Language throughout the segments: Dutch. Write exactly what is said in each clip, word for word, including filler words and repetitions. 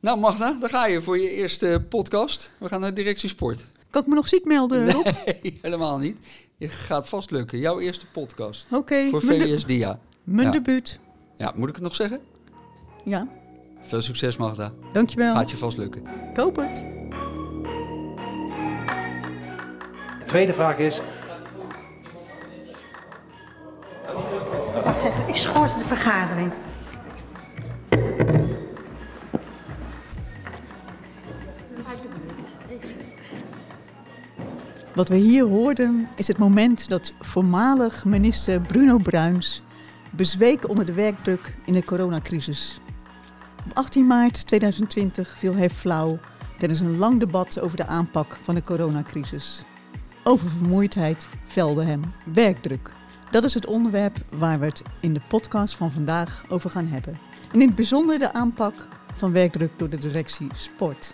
Nou Magda, daar ga je voor je eerste podcast. We gaan naar Directie Sport. Kan ik me nog ziek melden, Rob? Nee, helemaal niet. Je gaat vast lukken. Jouw eerste podcast. Oké. Okay, voor V W S Dia. Mijn ja. debuut. Ja, moet ik het nog zeggen? Ja. Veel succes, Magda. Dankjewel. Gaat je vast lukken. Ik hoop het. De tweede vraag is... Wacht even, ik schors de vergadering. Wat we hier hoorden is het moment dat voormalig minister Bruno Bruins bezweek onder de werkdruk in de coronacrisis. Op achttien maart tweeduizend twintig viel hij flauw tijdens een lang debat over de aanpak van de coronacrisis. Oververmoeidheid velde hem werkdruk. Dat is het onderwerp waar we het in de podcast van vandaag over gaan hebben. En in het bijzonder de aanpak van werkdruk door de directie Sport.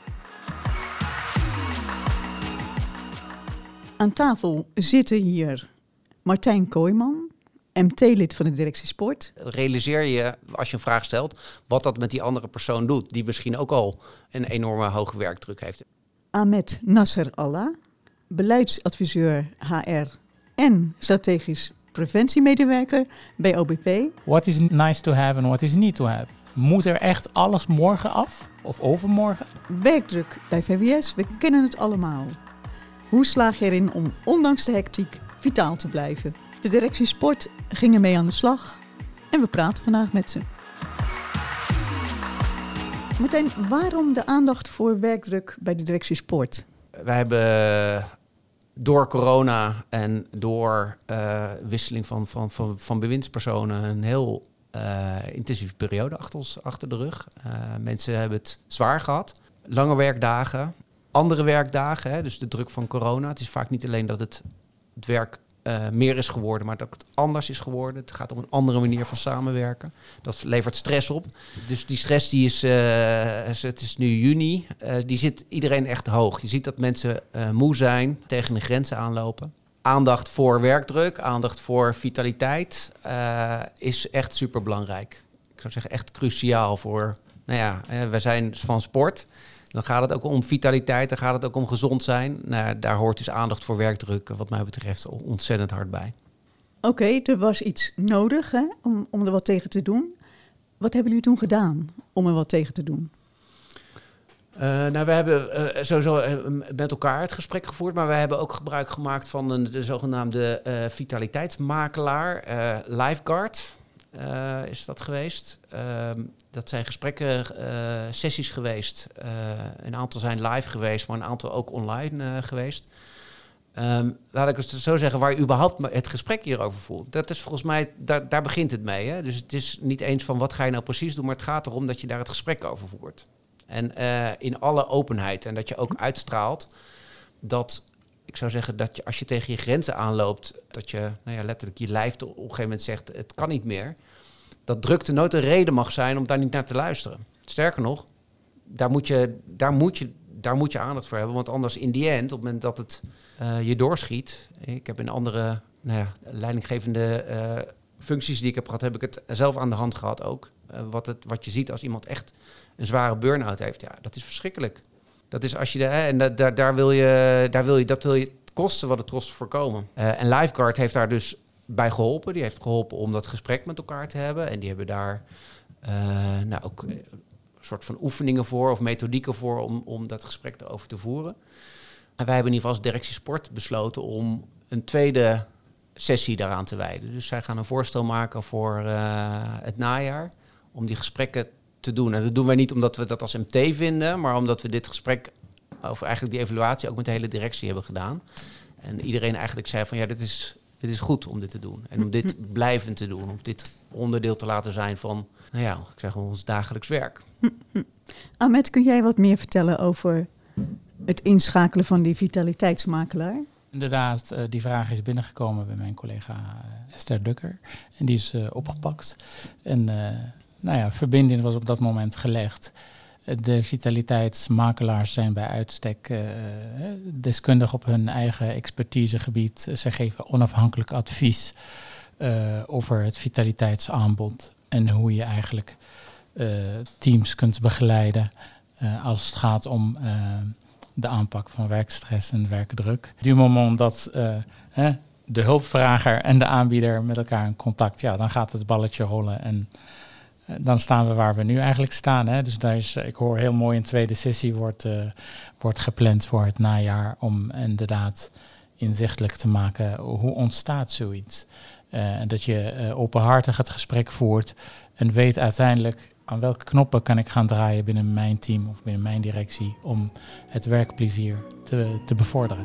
Aan tafel zitten hier Martijn Kooijman, M T-lid van de directie Sport. Realiseer je, als je een vraag stelt, wat dat met die andere persoon doet, die misschien ook al een enorme hoge werkdruk heeft. Ahmed Nasser Allah, beleidsadviseur H R en strategisch preventiemedewerker bij O B P. What is nice to have en what is need to have? Moet er echt alles morgen af of overmorgen? Werkdruk bij V W S, we kennen het allemaal. Hoe slaag je erin om ondanks de hectiek vitaal te blijven? De directie Sport ging ermee aan de slag en we praten vandaag met ze. Martijn, waarom de aandacht voor werkdruk bij de directie Sport? Wij hebben door corona en door uh, wisseling van, van, van, van bewindspersonen een heel uh, intensieve periode achter, ons, achter de rug. Uh, mensen hebben het zwaar gehad. Lange werkdagen, andere werkdagen, hè, dus de druk van corona. Het is vaak niet alleen dat het, het werk uh, meer is geworden, maar dat het anders is geworden. Het gaat om een andere manier van samenwerken. Dat levert stress op. Dus die stress, die is, uh, het is nu juni, uh, die zit iedereen echt hoog. Je ziet dat mensen uh, moe zijn, tegen de grenzen aanlopen. Aandacht voor werkdruk, aandacht voor vitaliteit uh, is echt superbelangrijk. Ik zou zeggen echt cruciaal voor, nou ja, uh, wij zijn van sport. Dan gaat het ook om vitaliteit, dan gaat het ook om gezond zijn. Nou, daar hoort dus aandacht voor werkdruk, wat mij betreft, ontzettend hard bij. Oké, okay, er was iets nodig hè, om, om er wat tegen te doen. Wat hebben jullie toen gedaan om er wat tegen te doen? Uh, nou, we hebben uh, sowieso uh, met elkaar het gesprek gevoerd, maar we hebben ook gebruik gemaakt van een, de zogenaamde uh, vitaliteitsmakelaar, uh, Lifeguard uh, is dat geweest. Uh, dat zijn gesprekken, uh, sessies geweest. Uh, een aantal zijn live geweest, maar een aantal ook online uh, geweest. Um, laat ik het zo zeggen, waar je überhaupt het gesprek hierover voelt. Dat is volgens mij, daar, daar begint het mee. Hè? Dus het is niet eens van wat ga je nou precies doen, maar het gaat erom dat je daar het gesprek over voert. En uh, in alle openheid. En dat je ook uitstraalt dat, ik zou zeggen, dat je als je tegen je grenzen aanloopt, dat je nou ja, letterlijk je lijf op een gegeven moment zegt, het kan niet meer. Dat drukte nooit een reden mag zijn om daar niet naar te luisteren. Sterker nog, daar moet je, daar moet je, daar moet je aandacht voor hebben. Want anders in die end, op het moment dat het uh, je doorschiet. Ik heb in andere nou ja, leidinggevende uh, functies die ik heb gehad, heb ik het zelf aan de hand gehad ook. Uh, wat, het, wat je ziet als iemand echt een zware burn-out heeft, ja, dat is verschrikkelijk. Dat is als je de, hè, en da, daar, daar wil je, daar wil je, dat wil je kosten wat het kost voorkomen. Uh, en Lifeguard heeft daar dus bij geholpen. Die heeft geholpen om dat gesprek met elkaar te hebben. En die hebben daar uh, nou, ook een soort van oefeningen voor of methodieken voor om, om dat gesprek erover te voeren. En wij hebben in ieder geval als directie Sport besloten om een tweede sessie daaraan te wijden. Dus zij gaan een voorstel maken voor uh, het najaar om die gesprekken te doen. En dat doen wij niet omdat we dat als M T vinden, maar omdat we dit gesprek over eigenlijk die evaluatie ook met de hele directie hebben gedaan. En iedereen eigenlijk zei van ja, dit is, dit is goed om dit te doen. En om dit blijvend te doen. Om dit onderdeel te laten zijn van, nou ja, ik zeg ons dagelijks werk. Ahmed, kun jij wat meer vertellen over het inschakelen van die vitaliteitsmakelaar? Inderdaad, uh, die vraag is binnengekomen bij mijn collega uh, Esther Dukker. En die is uh, opgepakt. En uh, nou ja, verbinding was op dat moment gelegd. De vitaliteitsmakelaars zijn bij uitstek uh, deskundig op hun eigen expertisegebied. Ze geven onafhankelijk advies uh, over het vitaliteitsaanbod en hoe je eigenlijk uh, teams kunt begeleiden uh, als het gaat om uh, de aanpak van werkstress en werkdruk. Du moment dat uh, hè, de hulpvrager en de aanbieder met elkaar in contact, ja, dan gaat het balletje rollen en uh, dan staan we waar we nu eigenlijk staan. Hè. Dus daar is, ik hoor heel mooi, een tweede sessie wordt, uh, wordt gepland voor het najaar om inderdaad inzichtelijk te maken hoe ontstaat zoiets. Uh, en dat je uh, openhartig het gesprek voert en weet uiteindelijk aan welke knoppen kan ik gaan draaien binnen mijn team of binnen mijn directie om het werkplezier te, te bevorderen.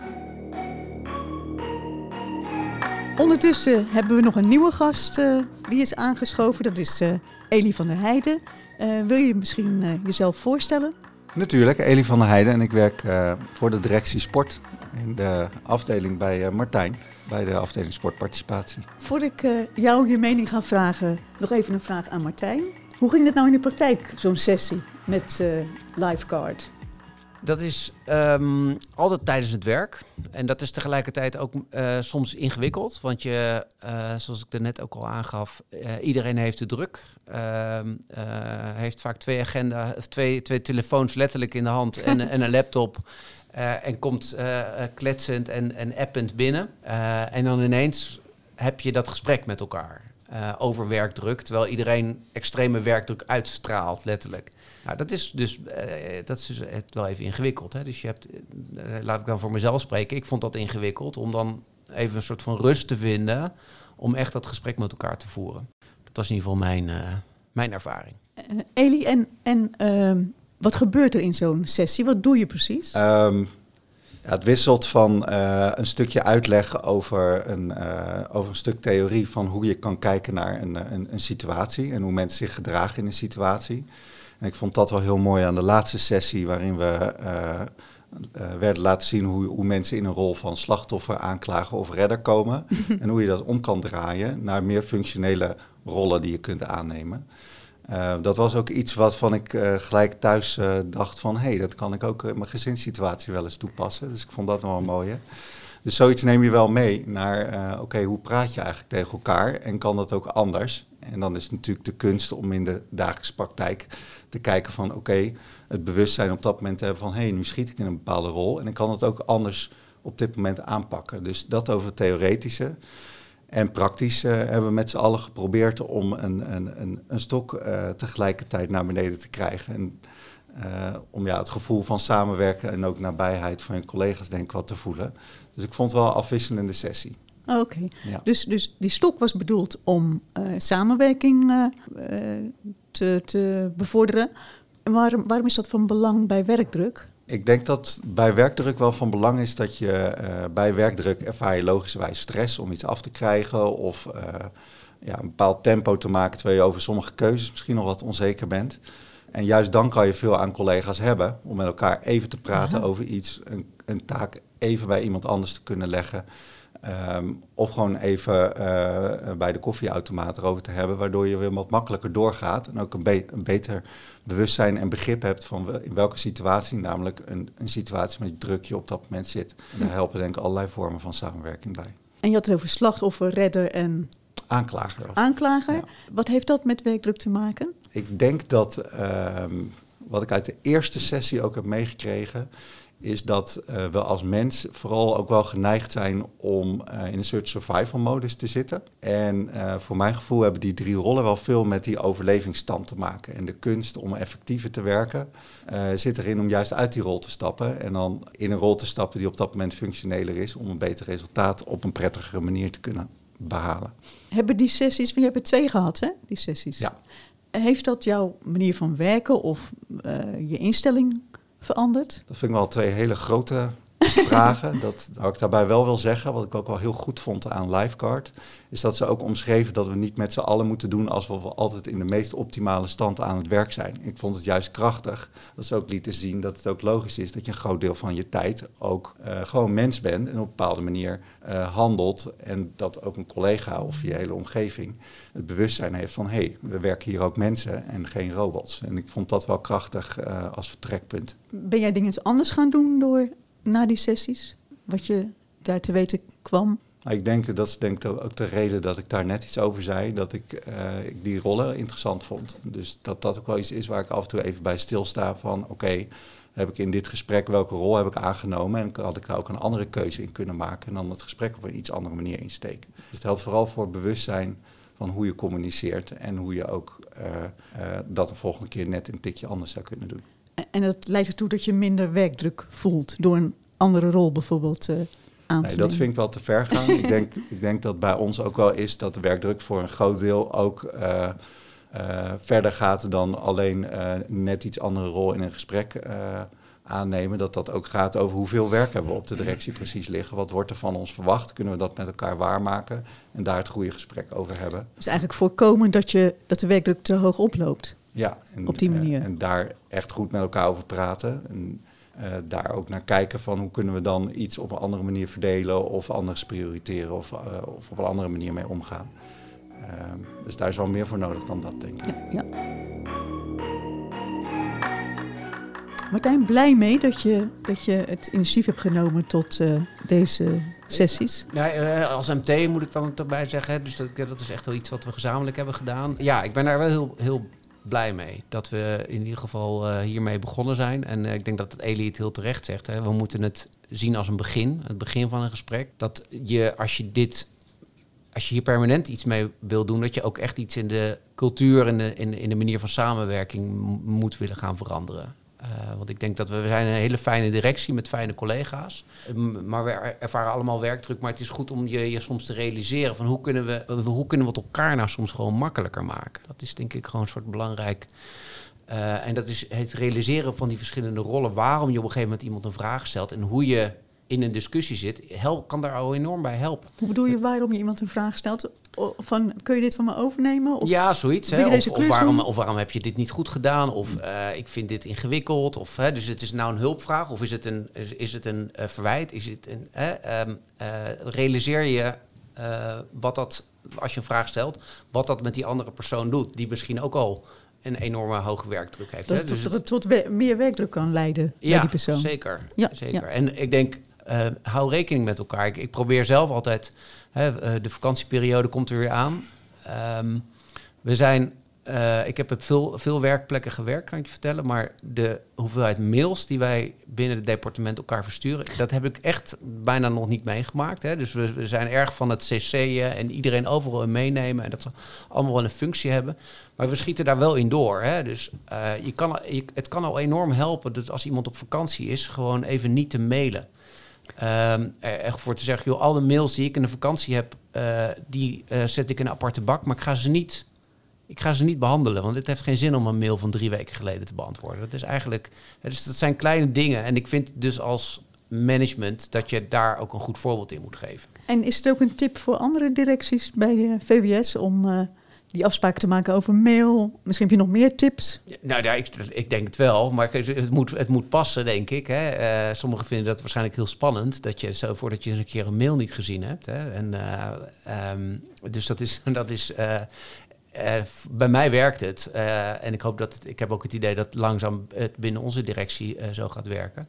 Ondertussen hebben we nog een nieuwe gast uh, die is aangeschoven. Dat is uh, Elie van der Heijden. Uh, wil je misschien uh, jezelf voorstellen? Natuurlijk, Elie van der Heijden en ik werk uh, voor de directie sport in de afdeling bij uh, Martijn, bij de afdeling sportparticipatie. Voordat ik uh, jou je mening ga vragen, nog even een vraag aan Martijn. Hoe ging het nou in de praktijk, zo'n sessie met uh, Lifeguard? Dat is um, altijd tijdens het werk. En dat is tegelijkertijd ook uh, soms ingewikkeld. Want je, uh, zoals ik er net ook al aangaf, uh, iedereen heeft de druk. Uh, uh, heeft vaak twee agenda, twee, twee telefoons letterlijk in de hand en, en een laptop. Uh, en komt uh, kletsend en, en append binnen. Uh, en dan ineens heb je dat gesprek met elkaar uh, over werkdruk. Terwijl iedereen extreme werkdruk uitstraalt, letterlijk. Nou, dat is dus, uh, dat is dus wel even ingewikkeld. Hè? Dus je hebt, uh, laat ik dan voor mezelf spreken. Ik vond dat ingewikkeld om dan even een soort van rust te vinden om echt dat gesprek met elkaar te voeren. Dat was in ieder geval mijn, uh, mijn ervaring. Uh, Elie, en, en uh, wat gebeurt er in zo'n sessie? Wat doe je precies? Um, ja, het wisselt van uh, een stukje uitleg over een, uh, over een stuk theorie van hoe je kan kijken naar een, een, een situatie en hoe mensen zich gedragen in een situatie. En ik vond dat wel heel mooi aan de laatste sessie, waarin we uh, uh, werden laten zien hoe, hoe mensen in een rol van slachtoffer, aanklager of redder komen. En hoe je dat om kan draaien naar meer functionele rollen die je kunt aannemen. Uh, dat was ook iets waarvan ik uh, gelijk thuis uh, dacht van, hé, hey, dat kan ik ook in mijn gezinssituatie wel eens toepassen. Dus ik vond dat wel mooi. Hè? Dus zoiets neem je wel mee naar, uh, oké, okay, hoe praat je eigenlijk tegen elkaar en kan dat ook anders? En dan is het natuurlijk de kunst om in de dagelijkse praktijk te kijken van, oké, okay, het bewustzijn op dat moment te hebben van, hé, hey, nu schiet ik in een bepaalde rol en ik kan het ook anders op dit moment aanpakken. Dus dat over het theoretische. En praktisch uh, hebben we met z'n allen geprobeerd om een, een, een, een stok uh, tegelijkertijd naar beneden te krijgen. En uh, om ja, het gevoel van samenwerken en ook nabijheid van je collega's denk ik wat te voelen. Dus ik vond het wel een afwisselende sessie. Oké, okay. Ja. dus, dus die stok was bedoeld om uh, samenwerking uh, te, te bevorderen. En waarom, waarom is dat van belang bij werkdruk? Ik denk dat bij werkdruk wel van belang is dat je uh, bij werkdruk ervaar je logischerwijs stress om iets af te krijgen of uh, ja, een bepaald tempo te maken terwijl je over sommige keuzes misschien nog wat onzeker bent. En juist dan kan je veel aan collega's hebben om met elkaar even te praten Aha. over iets, een, een taak even bij iemand anders te kunnen leggen. Um, of gewoon even uh, bij de koffieautomaat erover te hebben, waardoor je weer wat makkelijker doorgaat en ook een, be- een beter bewustzijn en begrip hebt van wel, in welke situatie, namelijk een, een situatie met druk je op dat moment zit. En daar helpen denk ik allerlei vormen van samenwerking bij. En je had het over slachtoffer, redder en aanklager. Aanklager. Ja. Wat heeft dat met werkdruk te maken? Ik denk dat, um, wat ik uit de eerste sessie ook heb meegekregen, is dat uh, we als mens vooral ook wel geneigd zijn om uh, in een soort survival modus te zitten. En uh, voor mijn gevoel hebben die drie rollen wel veel met die overlevingsstand te maken. En de kunst om effectiever te werken uh, zit erin om juist uit die rol te stappen. En dan in een rol te stappen die op dat moment functioneler is om een beter resultaat op een prettigere manier te kunnen behalen. Hebben die sessies, we hebben twee gehad hè, die sessies. Ja. Heeft dat jouw manier van werken of uh, je instelling veranderd? Dat vind ik wel twee hele grote vragen. Dat wat ik daarbij wel wil zeggen, wat ik ook wel heel goed vond aan Lifeguard, is dat ze ook omschreven dat we niet met z'n allen moeten doen alsof we altijd in de meest optimale stand aan het werk zijn. Ik vond het juist krachtig dat ze ook lieten zien dat het ook logisch is dat je een groot deel van je tijd ook uh, gewoon mens bent en op een bepaalde manier uh, handelt en dat ook een collega of je hele omgeving het bewustzijn heeft van hé, hey, we werken hier ook mensen en geen robots. En ik vond dat wel krachtig uh, als vertrekpunt. Ben jij dingen anders gaan doen door na die sessies? Wat je daar te weten kwam? Maar ik denk, dat is denk ik ook de reden dat ik daar net iets over zei, dat ik, uh, ik die rollen interessant vond. Dus dat dat ook wel iets is waar ik af en toe even bij stilsta van, oké, okay, heb ik in dit gesprek, welke rol heb ik aangenomen? En had ik daar ook een andere keuze in kunnen maken en dan het gesprek op een iets andere manier insteken. Dus het helpt vooral voor het bewustzijn van hoe je communiceert en hoe je ook uh, uh, dat de volgende keer net een tikje anders zou kunnen doen. En dat leidt ertoe dat je minder werkdruk voelt door een andere rol bijvoorbeeld uh, aan te nee, dat vind ik wel te ver gaan. ik, denk, ik denk dat bij ons ook wel is dat de werkdruk voor een groot deel ook uh, uh, verder gaat dan alleen uh, net iets andere rol in een gesprek uh, aannemen. Dat dat ook gaat over hoeveel werk hebben we op de directie precies liggen. Wat wordt er van ons verwacht? Kunnen we dat met elkaar waarmaken? En daar het goede gesprek over hebben. Dus eigenlijk voorkomen dat, je, dat de werkdruk te hoog oploopt. Ja, en, op die manier. Uh, en daar echt goed met elkaar over praten. En uh, daar ook naar kijken van hoe kunnen we dan iets op een andere manier verdelen of anders prioriteren of, uh, of op een andere manier mee omgaan. Uh, dus daar is wel meer voor nodig dan dat, denk ik. Ja, ja. Martijn, blij mee dat je, dat je het initiatief hebt genomen tot uh, deze sessies? Nee, uh, als M T moet ik dan erbij zeggen. Dus dat, dat is echt wel iets wat we gezamenlijk hebben gedaan. Ja, ik ben daar wel heel, heel blij mee. Dat we in ieder geval uh, hiermee begonnen zijn. En uh, ik denk dat Elie het heel terecht zegt. Hè. We moeten het zien als een begin. Het begin van een gesprek. Dat je, als je dit... Als je hier permanent iets mee wil doen, dat je ook echt iets in de cultuur en in, in, in de manier van samenwerking m- moet willen gaan veranderen. Uh, want ik denk dat we, we zijn een hele fijne directie met fijne collega's. Um, maar we ervaren allemaal werkdruk. Maar het is goed om je, je soms te realiseren van hoe kunnen we, hoe kunnen we het elkaar nou soms gewoon makkelijker maken. Dat is denk ik gewoon een soort belangrijk. Uh, en dat is het realiseren van die verschillende rollen. Waarom je op een gegeven moment iemand een vraag stelt en hoe je in een discussie zit, help, kan daar al enorm bij helpen. Hoe bedoel je waarom je iemand een vraag stelt? Van, kun je dit van me overnemen? Of ja, zoiets. Hè? Of, of, waarom, of waarom heb je dit niet goed gedaan? Of uh, ik vind dit ingewikkeld. Of, hè, dus het is nou een hulpvraag? Of is het een, is, is het een uh, verwijt? Is het een, uh, um, uh, realiseer je uh, wat dat, als je een vraag stelt, wat dat met die andere persoon doet, die misschien ook al een enorme hoge werkdruk heeft. Dat hè? het Dus tot, het tot we, meer werkdruk kan leiden ja, bij die persoon. Zeker, ja, zeker. Ja. En ik denk, uh, hou rekening met elkaar. Ik, ik probeer zelf altijd, hè, de vakantieperiode komt er weer aan. Um, we zijn, uh, ik heb op veel, veel werkplekken gewerkt, kan ik je vertellen. Maar de hoeveelheid mails die wij binnen het departement elkaar versturen, dat heb ik echt bijna nog niet meegemaakt. Hè. Dus we, we zijn erg van het cc'en en iedereen overal in meenemen. En dat ze allemaal wel een functie hebben. Maar we schieten daar wel in door. Hè. Dus uh, je kan, je, het kan al enorm helpen dat als iemand op vakantie is, gewoon even niet te mailen. Um, echt voor te zeggen, joh, alle mails die ik in de vakantie heb, uh, die uh, zet ik in een aparte bak, maar ik ga ze niet, ik ga ze niet behandelen, want het heeft geen zin om een mail van drie weken geleden te beantwoorden. Dat is eigenlijk, dus dat zijn kleine dingen en ik vind dus als management dat je daar ook een goed voorbeeld in moet geven. En is het ook een tip voor andere directies bij de V W S om uh, die afspraken te maken over mail? Misschien heb je nog meer tips? Ja, nou ja, ik, ik denk het wel, maar het moet, het moet passen, denk ik. Hè. Uh, sommigen vinden dat waarschijnlijk heel spannend, dat je zo voordat je eens een keer een mail niet gezien hebt. Hè. En, uh, um, dus dat is, dat is uh, uh, bij mij werkt het. Uh, en ik hoop dat het, ik heb ook het idee dat langzaam het binnen onze directie uh, zo gaat werken.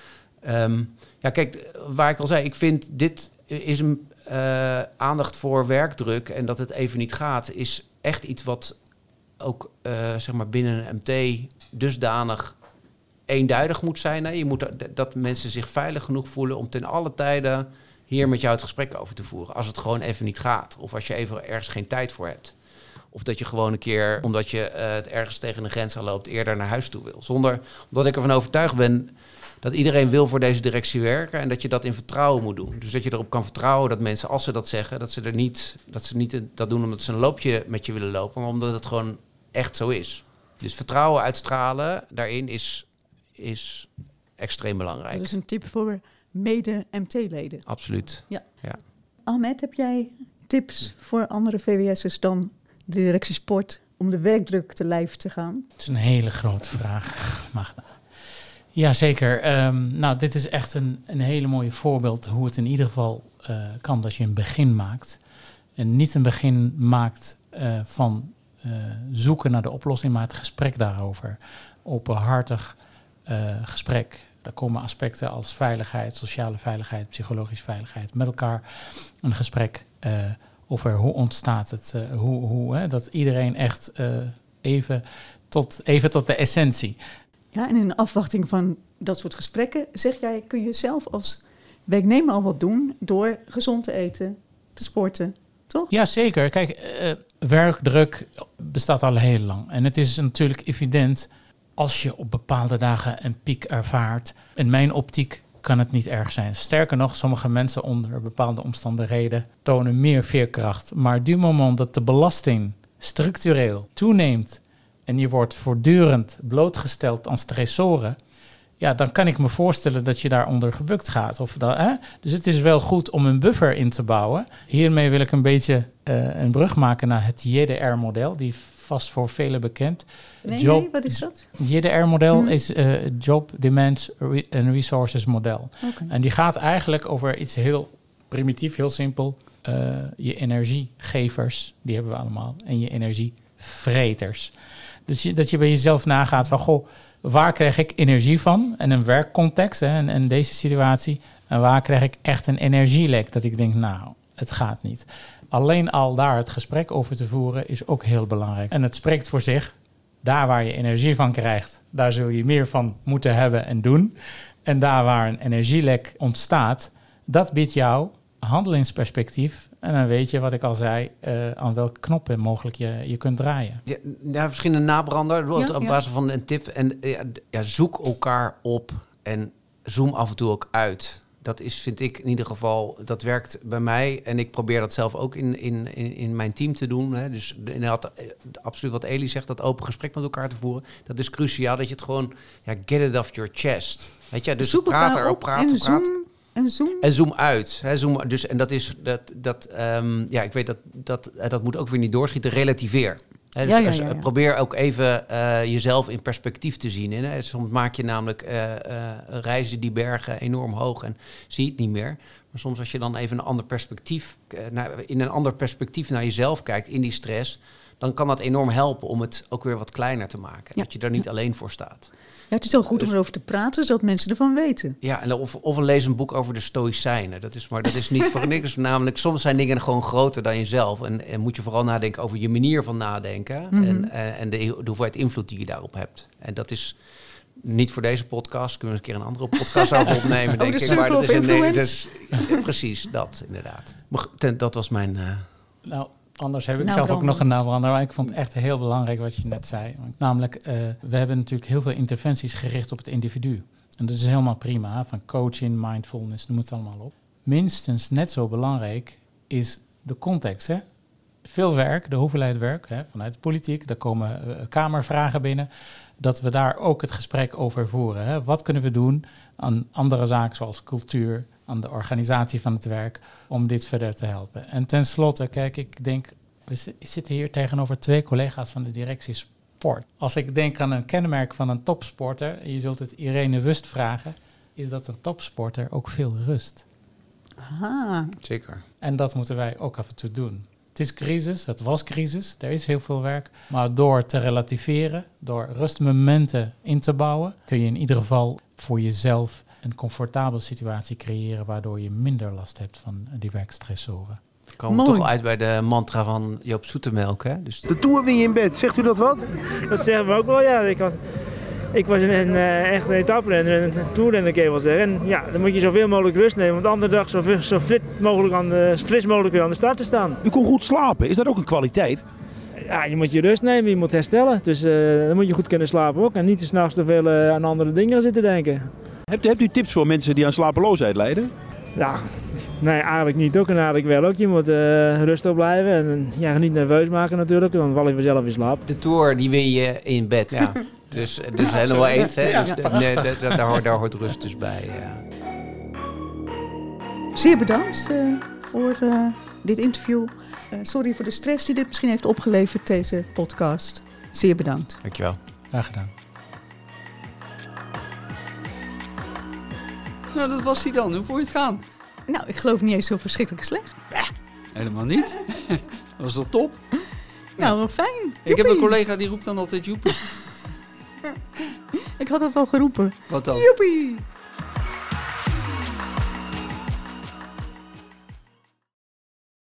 Um, ja, kijk, waar ik al zei, ik vind dit is een uh, aandacht voor werkdruk en dat het even niet gaat, is echt iets wat ook uh, zeg maar binnen een M T dusdanig eenduidig moet zijn. Hè? Je moet dat mensen zich veilig genoeg voelen om ten alle tijde hier met jou het gesprek over te voeren. Als het gewoon even niet gaat. Of als je even ergens geen tijd voor hebt. Of dat je gewoon een keer, omdat je uh, het ergens tegen een grens aan loopt, eerder naar huis toe wil. Zonder, omdat ik ervan overtuigd ben dat iedereen wil voor deze directie werken en dat je dat in vertrouwen moet doen. Dus dat je erop kan vertrouwen dat mensen, als ze dat zeggen, dat ze er niet, dat ze niet dat doen omdat ze een loopje met je willen lopen, maar omdat het gewoon echt zo is. Dus vertrouwen uitstralen daarin is, is extreem belangrijk. Dat is een tip voor mede-M T-leden. Absoluut. Ja. Ja. Ahmed, heb jij tips voor andere V W S'ers dan de directie sport om de werkdruk te lijf te gaan? Het is een hele grote vraag, Magda. Ja, zeker. Um, nou, dit is echt een, een hele mooie voorbeeld hoe het in ieder geval uh, kan dat je een begin maakt. En niet een begin maakt uh, van uh, zoeken naar de oplossing, maar het gesprek daarover. Openhartig uh, gesprek Daar komen aspecten als veiligheid, sociale veiligheid, psychologische veiligheid met elkaar een gesprek uh, over hoe ontstaat het, uh, hoe, hoe hè, dat iedereen echt uh, even, tot, even tot de essentie. Ja, en in afwachting van dat soort gesprekken, zeg jij, kun je zelf als werknemer al wat doen door gezond te eten, te sporten, toch? Ja, zeker. Kijk, uh, werkdruk bestaat al heel lang. En het is natuurlijk evident als je op bepaalde dagen een piek ervaart. In mijn optiek kan het niet erg zijn. Sterker nog, sommige mensen onder bepaalde omstandigheden tonen meer veerkracht. Maar du moment dat de belasting structureel toeneemt en je wordt voortdurend blootgesteld aan stressoren, ja, dan kan ik me voorstellen dat je daaronder gebukt gaat. Of dat, hè? Dus het is wel goed om een buffer in te bouwen. Hiermee wil ik een beetje uh, een brug maken naar het J D R-model, die vast voor velen bekend. Nee, Job, nee, wat is dat? J D R-model Hmm. is uh, Job, Demands Re- and Resources model. Okay. En die gaat eigenlijk over iets heel primitief, heel simpel. Uh, je energiegevers, die hebben we allemaal. En je energievreters. Dus je, dat je bij jezelf nagaat van, goh, waar krijg ik energie van? En een werkcontext, hè, en, en deze situatie. En waar krijg ik echt een energielek? Dat ik denk, nou, het gaat niet. Alleen al daar het gesprek over te voeren is ook heel belangrijk. En het spreekt voor zich. Daar waar je energie van krijgt, daar zul je meer van moeten hebben en doen. En daar waar een energielek ontstaat, dat biedt jou handelingsperspectief. En dan weet je, wat ik al zei, uh, aan welke knoppen mogelijk je, je kunt draaien. Ja, ja, misschien een nabrander, Ja, op ja. basis van een tip. En ja, ja, zoek elkaar op en zoom af en toe ook uit. Dat is, vind ik in ieder geval, dat werkt bij mij. En ik probeer dat zelf ook in, in, in, in mijn team te doen. Hè. Dus inderdaad, absoluut wat Elie zegt, dat open gesprek met elkaar te voeren. Dat is cruciaal, dat je het gewoon, ja, get it off your chest. Weet je, dus Zoek praat elkaar erop, op praat, en praat. zoom, en zoom. En zoom uit. Hè, zoom, dus, en dat is, dat, dat, um, ja, ik weet dat, dat, dat moet ook weer niet doorschieten. Relativeer. Hè, dus, Ja, ja, dus, ja, ja. probeer ook even uh, jezelf in perspectief te zien. Hè. Soms maak je namelijk uh, uh, reizen die bergen enorm hoog en zie je het niet meer. Maar soms als je dan even een ander perspectief, uh, naar, in een ander perspectief naar jezelf kijkt in die stress, dan kan dat enorm helpen om het ook weer wat kleiner te maken. Ja. Dat je er niet alleen voor staat. Ja, het is wel goed Dus- om erover te praten, zodat mensen ervan weten. Ja, en of, of lees een boek over de Stoïcijnen. Dat is, maar dat is niet voor niks. Namelijk, soms zijn dingen gewoon groter dan jezelf. En, en moet je vooral nadenken over je manier van nadenken. Mhm. En, en, en de, de hoeveelheid invloed die je daarop hebt. En dat is niet voor deze podcast. Kunnen we eens een keer een andere podcast over opnemen, denk de ik. Maar circle dat of is een, nee, dat influence. is, ja, precies, dat inderdaad. Maar ten- dat was mijn... Uh, Nou, anders heb ik Nou, zelf ook Brandon. nog een nabrander. Maar ik vond het echt heel belangrijk wat je net zei. Namelijk, uh, we hebben natuurlijk heel veel interventies gericht op het individu. En dat is helemaal prima. Van coaching, mindfulness, noem het allemaal op. Minstens net zo belangrijk is de context. Hè? Veel werk, de hoeveelheid werk hè, vanuit de politiek. Daar komen uh, kamervragen binnen. Dat we daar ook het gesprek over voeren. Hè? Wat kunnen we doen aan andere zaken zoals cultuur, aan de organisatie van het werk, om dit verder te helpen. En tenslotte, kijk, ik denk, we z- zitten hier tegenover twee collega's van de directie sport. Als ik denk aan een kenmerk van een topsporter, je zult het Irene Wust vragen, is dat een topsporter ook veel rust. Aha. zeker. En dat moeten wij ook af en toe doen. Het is crisis, het was crisis, er is heel veel werk. Maar door te relativeren, door rustmomenten in te bouwen, kun je in ieder geval voor jezelf een comfortabele situatie creëren, waardoor je minder last hebt van die werkstressoren. We komen Mooi. toch wel uit bij de mantra van Joop Zoetemelk. Hè? Dus De Tour win je in bed, zegt u dat wat? Dat zeggen we ook wel, ja. Ik, had, ik was een, uh, echt een etappe-renner, een toerrenner, kan je wel zeggen. En ja, dan moet je zoveel mogelijk rust nemen, want de andere dag zo, zo fit mogelijk aan de, fris mogelijk weer aan de start te staan. U kon goed slapen, is dat ook een kwaliteit? Ja, je moet je rust nemen, je moet herstellen. Dus uh, dan moet je goed kunnen slapen ook en niet 's nachts te veel uh, aan andere dingen zitten denken. Hebt, hebt u tips voor mensen die aan slapeloosheid lijden? Ja, nee, eigenlijk niet ook en eigenlijk wel ook. Je moet uh, rustig blijven en ja, niet nerveus maken natuurlijk, dan val je vanzelf in slaap. de Tour, die win je in bed. Ja. Dus, dus helemaal eens. Hè? Ja, Dus, ja, nee, da- da- daar, hoort, daar hoort rust dus bij. Ja. Zeer bedankt uh, voor uh, dit interview. Uh, sorry voor de stress die dit misschien heeft opgeleverd, deze podcast. Zeer bedankt. Dankjewel. Graag gedaan. Nou, dat was die dan. Hoe vond je het gaan? Nou, ik geloof niet eens zo verschrikkelijk slecht. Helemaal niet. Dat was toch top? Nou, wel fijn. Ik heb een Joepie. collega die roept dan altijd joepie. Ik had het al geroepen. Wat dan? Joepie!